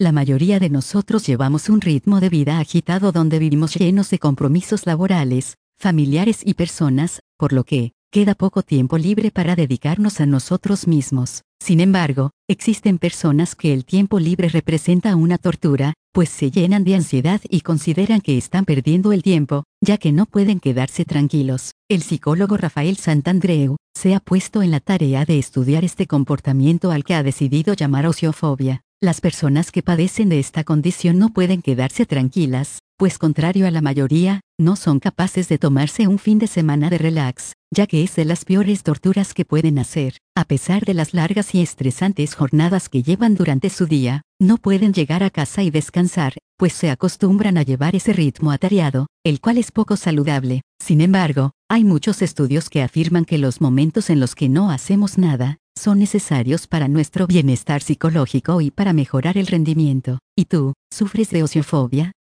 La mayoría de nosotros llevamos un ritmo de vida agitado donde vivimos llenos de compromisos laborales, familiares y personas, por lo que, queda poco tiempo libre para dedicarnos a nosotros mismos. Sin embargo, existen personas que el tiempo libre representa una tortura, pues se llenan de ansiedad y consideran que están perdiendo el tiempo, ya que no pueden quedarse tranquilos. El psicólogo Rafael Santandreu se ha puesto en la tarea de estudiar este comportamiento al que ha decidido llamar ociofobia. Las personas que padecen de esta condición no pueden quedarse tranquilas, pues contrario a la mayoría, no son capaces de tomarse un fin de semana de relax, ya que es de las peores torturas que pueden hacer. A pesar de las largas y estresantes jornadas que llevan durante su día, no pueden llegar a casa y descansar, pues se acostumbran a llevar ese ritmo atareado, el cual es poco saludable. Sin embargo, hay muchos estudios que afirman que los momentos en los que no hacemos nada, son necesarios para nuestro bienestar psicológico y para mejorar el rendimiento. ¿Y tú, sufres de ociofobia?